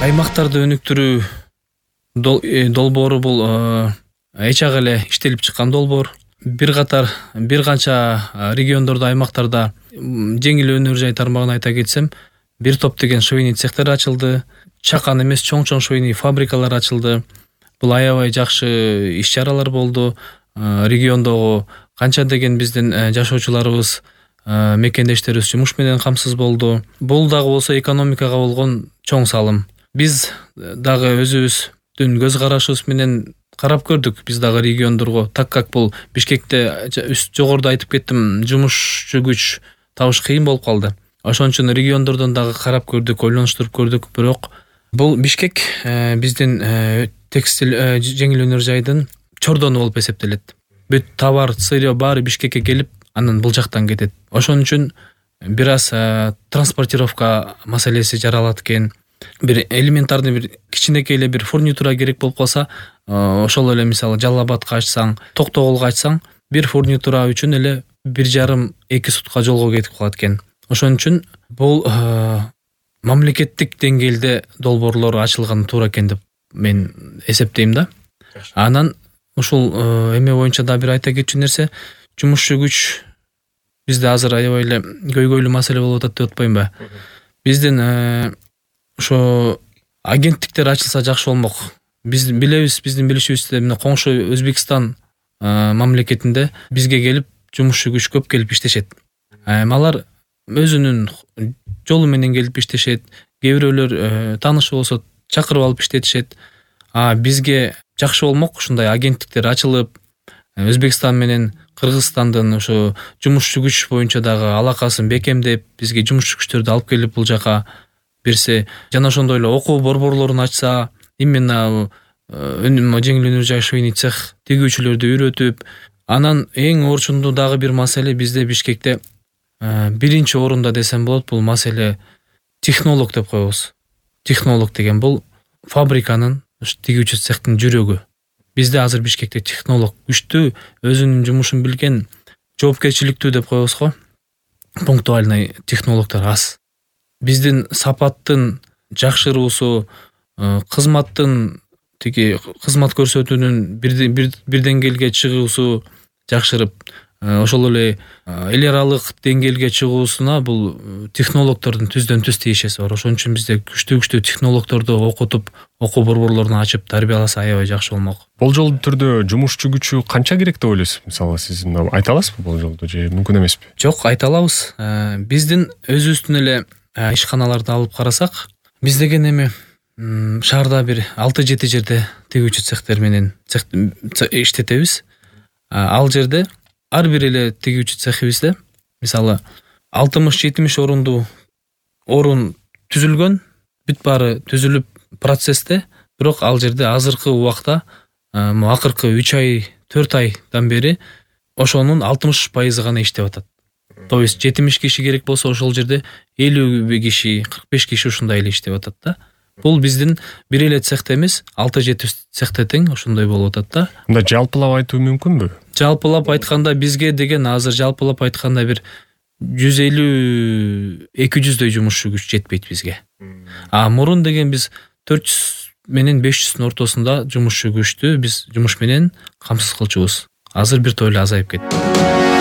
Аймактарды өнүктүрүү долбоору бул эч ак эле иштелип чыккан долбоор. Бир канча региондордо, аймактарда жеңил өнөр жай тармагын айта кетсем, бир топ деген швейный цехтер ачылды. Чакан эмес, чоң швейный фабрикалар ачылды. Бул аябай жакшы иш-чаралар болду. Региондогу канча деген биздин жашоочуларыбыз, мекендештерибиз жумуш менен камсыз болду. Бул дагы болсо экономикага болгон чоң салым. Биз дагы өзүбүздүн көз карашыбыз менен карап көрдүк, биз дагы региондорго, так как бул Бишкекте жогоруда айтып кеттим, жумушчу күч табыш кыйын болуп калды. Ошон үчүн региондордон дагы карап көрдүк, ойлонуштуруп көрдүк, бирок бул Бишкек биздин текстиль жеңил өнөр жайдын чордону болуп эсептелет. Бүт товар, сырьё баары Бишкекке келип, анан бул жактан кетет. Ошон үчүн бир аз транспортировка маселеси жаралат экен. Бир элементарный, бир кичинекей эле бир фурнитура керек болуп калса, ошол эле мисалы Жалал Абадка ачсаң, Токтогулга ачсаң, бир фурнитура үчүн эле 1,5-2 сутка жолго кетип калат экен. Ошон үчүн бул мамлекеттик деңгээлде долбоорлор ачылган туура экен деп мен эсептейм да. Анан ушул эме боюнча да бир айта кетчү нерсе, жумушчу күч бизде азыр аябай эле көйгөйлүү маселе болуп атат деп атпаймынбы? Биздин ошо агенттиктер ачылса жакшы болмок. Биз билебиз, биздин билишибизде мына коңшу Өзбекстан мамлекетинде бизге келип жумушчу күч көп келип иштешет. Алар өзүнүн жолу менен келип иштешет. Кээ бирөөлөр таанышы болсо чакырып алып иштетишет. Бизге жакшы болмок ушундай агенттиктер ачылып, Өзбекстан менен Кыргызстандын ошо жумушчу күч боюнча дагы алакасын бекемдеп, бизге жумушчу күчтөрдү алып келип бул жака берсе, жана ошондой эле окуу борборлорун ачса, именно жеңил өнөр жай швейный цех тигүүчүлөрдү үйрөтүп, анан эң орчундуу дагы бир маселе бизде Бишкекте биринчи орунда десем болот, бул маселе технолог деп коебуз. Технолог деген бул фабриканын, тигүүчү цехтин жүрөгү. Бизде азыр Бишкекте технолог күчтүү, өзүнүн жумушун билген, жоопкерчиликтүү деп коебуз го. Пунктуальный технологдор аз. Биздин сапаттын жакшыруусу, кызматтын кызмат көрсөтүүнүн бир деңгээлге чыгуусу жакшырып, ошол эле эл аралык деңгээлге чыгуусуна бул технологдордун түздөн түз тиешеси бар. Ошон үчүн бизде күчтүү технологдорду окутуп, окуу борборлорун ачып тарбияласа аябай жакшы болмок. Болжолдуу түрдө жумушчу күчү канча керек деп ойлойсуз? Мисалы сиз айта аласызбы болжолдуу же мүмкүн эмеспи? Жок, айта алабыз. Биздин өзүбүздүн эле ишканаларды алып карасак, биз деген эми шаарда бир 6-7 жерде тигүүчү цехтер менен иштетебиз. Ал жерде ар бир эле тигүүчү цехибизде мисалы 60-70 орун түзүлгөн, бүт баары түзүлүп процессте, бирок ал жерде азыркы убакта акыркы 3 ай, 4 айдан бери ошонун 60% гана иштеп атат. То есть 70 киши керек болсо ошол жерде 50 киши, 45 киши ушундай эле иштеп атат да. Бул биздин бир эле цехте эмес, 6-7 цехте тең ошондой болуп атат да. Мында жалпылап айтуу мүмкүнбү? Жалпылап айтканда бизге деген азыр жалпылап айтканда бир 150-200дөй жумушчу күч жетпейт бизге. Мурун деген биз 400 менен 500-дун ортосунда жумушчу күчтү биз жумуш менен камсыз кылчубуз. Азыр бир тойло азайып кетти.